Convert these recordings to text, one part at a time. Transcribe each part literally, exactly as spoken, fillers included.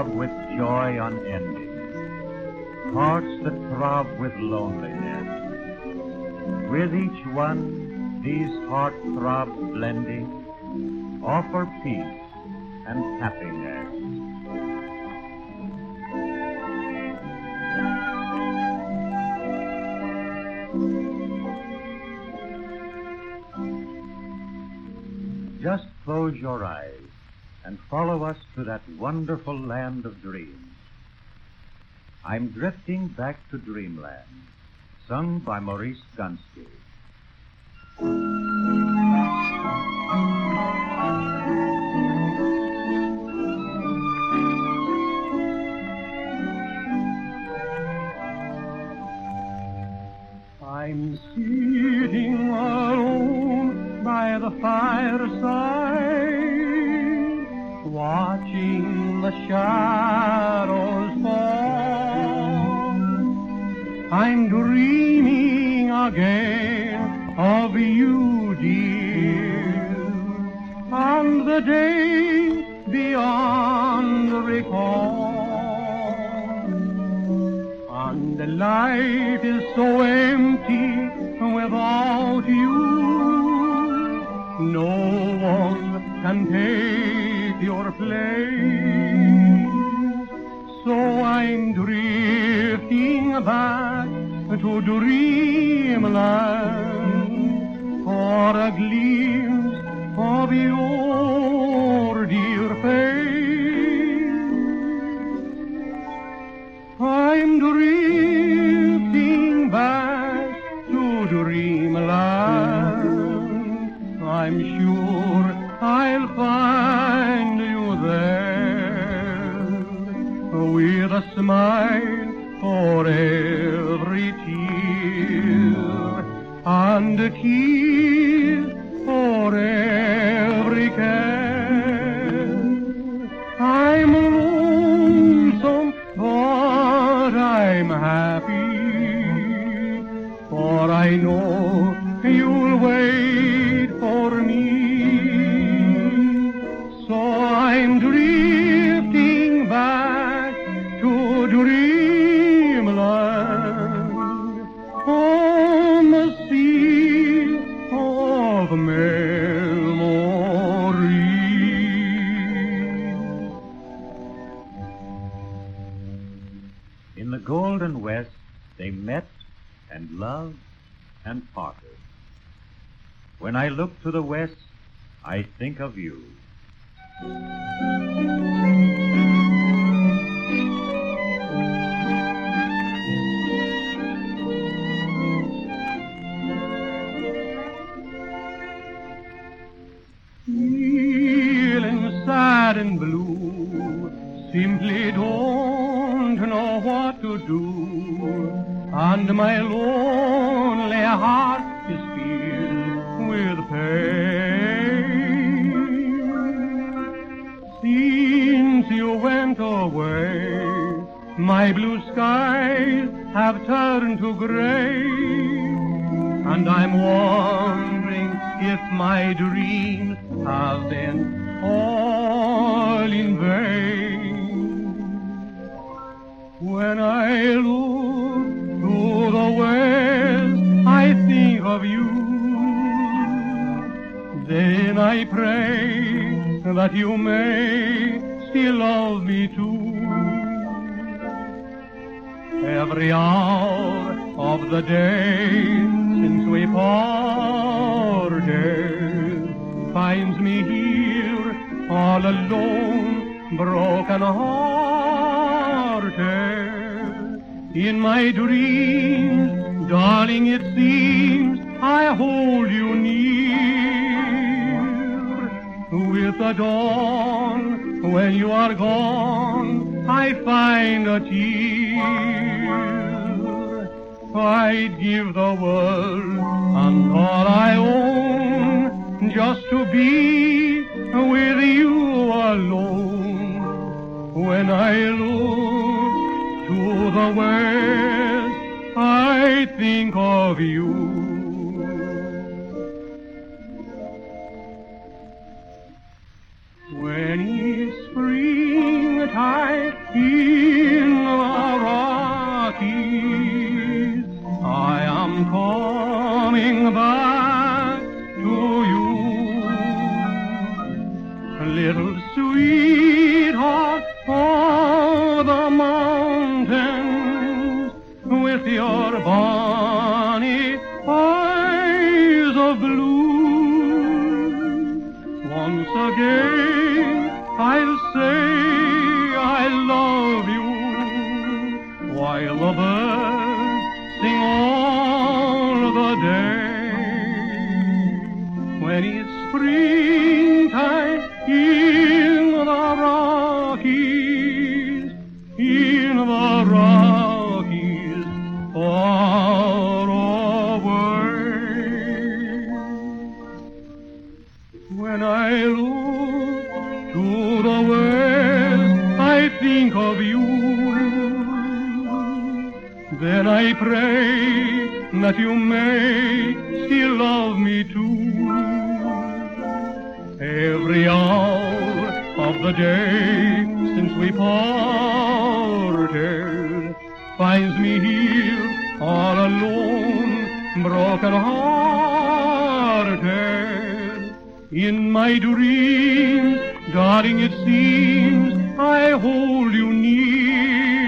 throb with joy unending, hearts that throb with loneliness. With each one, these heart throbs blending, offer peace and happiness. Just close your eyes and follow us to that wonderful land of dreams. I'm drifting back to dreamland, sung by Maurice Gunsky. I'm sitting alone by the fireside, watching the shadows fall. I'm dreaming again of you, dear, on the day beyond recall. And life is so empty without you. No one can take your place. So I'm drifting back to dreamland for a glimpse of your dear face. I'm drifting back to dreamland. I'm sure I'll find you there, with a smile for every tear, and a kiss for every care. I'm lonesome, but I'm happy, for I know you'll wait for me. So I'm drifting back to dreamland, on the sea of memory. In the golden west, they met and loved and parted. When I look to the west, I think of you. Feeling sad and blue, simply don't know what to do, and my lonely heart is filled with pain. Since you went away, my blue skies have turned to gray, and I'm wondering if my dreams have been all in vain. When I look to the west, I think of you. Then I pray that you may still love me too. Every hour of the day since we parted finds me here all alone, broken hearted. In my dreams, darling, it seems I hold you near. With the dawn, when you are gone, I find a tear. I'd give the world and all I own just to be with you alone. When I look to the west, I think of you. When it's springtime birds sing all the day. When it's springtime in the Rockies, in the Rockies, far away. When I look to the west, I think of you. Then I pray that you may still love me too. Every hour of the day since we parted finds me here all alone, broken hearted. In my dreams, darling, it seems I hold you near.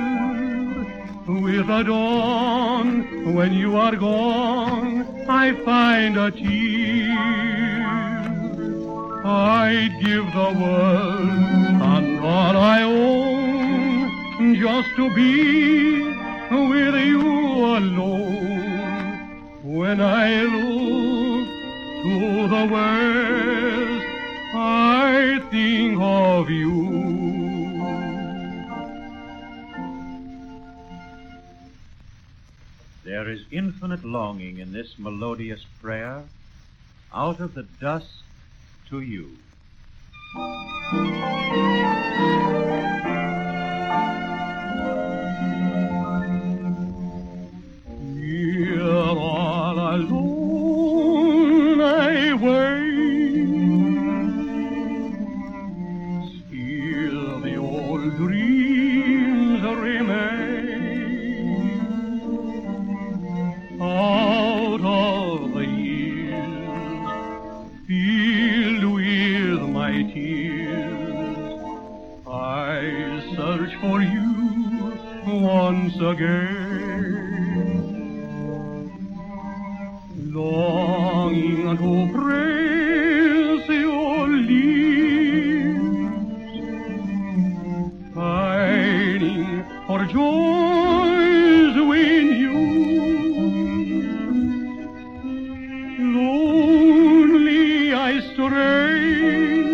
With the dawn, when you are gone, I find a tear. I'd give the world and all I own just to be with you alone. When I look to the west, I think of you. There is infinite longing in this melodious prayer, out of the dusk to you. Here all alone I wait, still the old dreams remain. Out of the years, filled with my tears, I search for you once again, longing to praise your lips, pining for joys when you. Lonely I stray,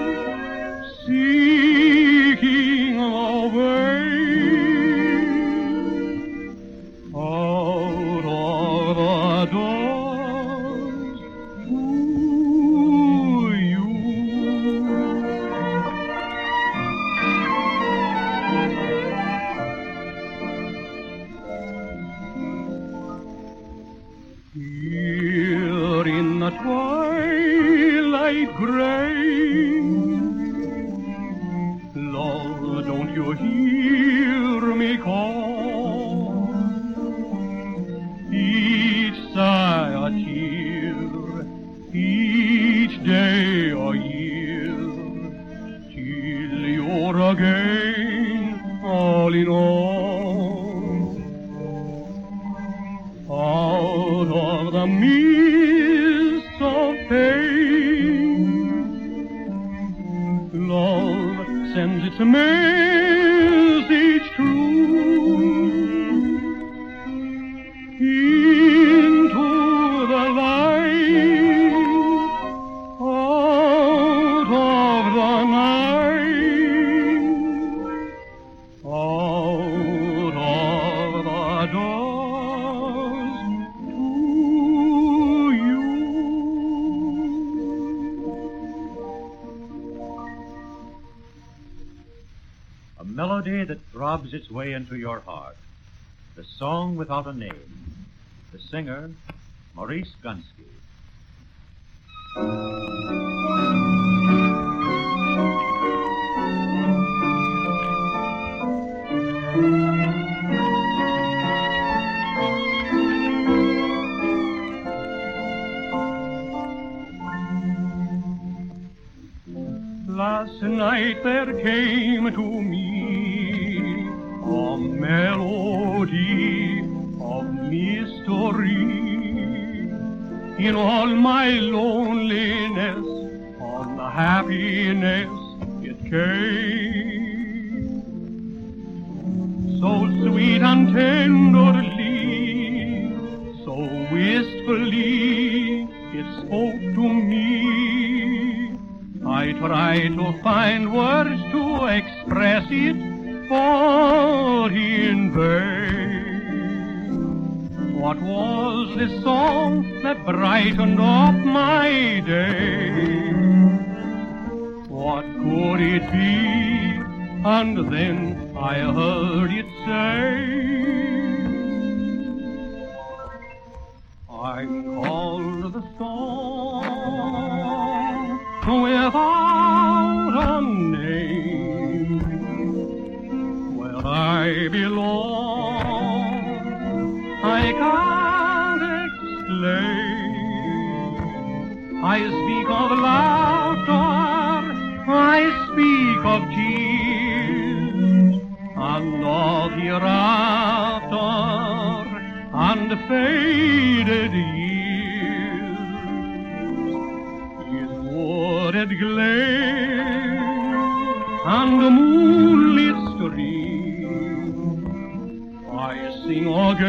seeking a way out of the doors to you. Here in the twilight gray, love, don't you hear me call? Each sigh a tear, each day a year, till you're again all in all. Out of the mists of pain, love sends its message true into the light out of the night, out of the doors to you. A melody that throbs its way into your heart. The song without a name. The singer, Maurice Gunsky. Last night there came to me a melody of mystery. In all my loneliness, on the happiness it came. So sweet and tenderly, so wistfully it spoke to me. I tried to find words to express it, but in vain. What was this song that brightened up my day? What could it be? And then I heard it say, I'm called the song without a name. Where I belong, I can't explain. I speak of laughter, I speak of tears, and of hereafter, and faded years. In wooded glade and moonlit stream, I sing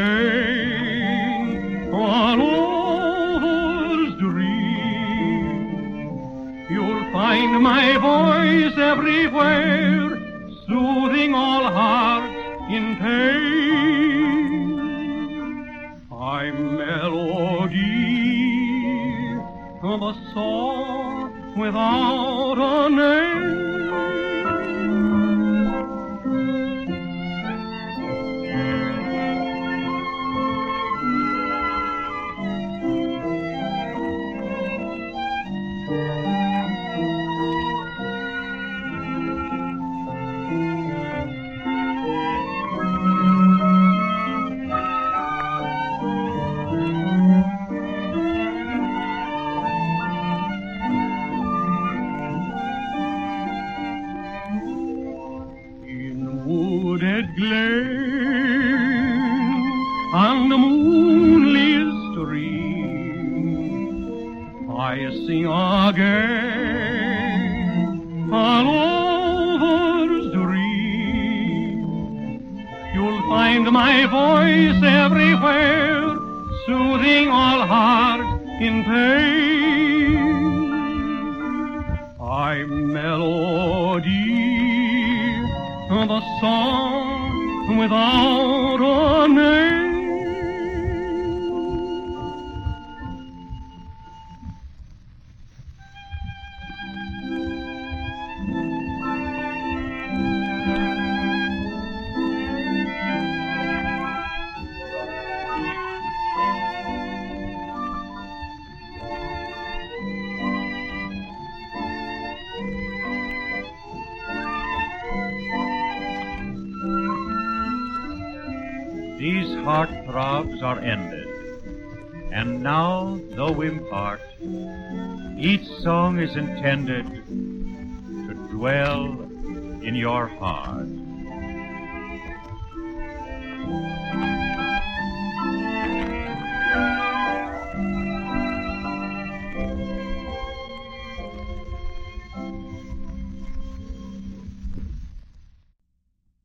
again a lover's dream. You'll find my voice everywhere, soothing all hearts in pain. I'm melody of a song without a name. Wooded glade and the moonlit stream, I sing again a lover's dream. You'll find my voice everywhere, soothing all hearts in pain. I'm melody of a song without a name. These heart-throbs are ended, and now, though we part, each song is intended to dwell in your heart.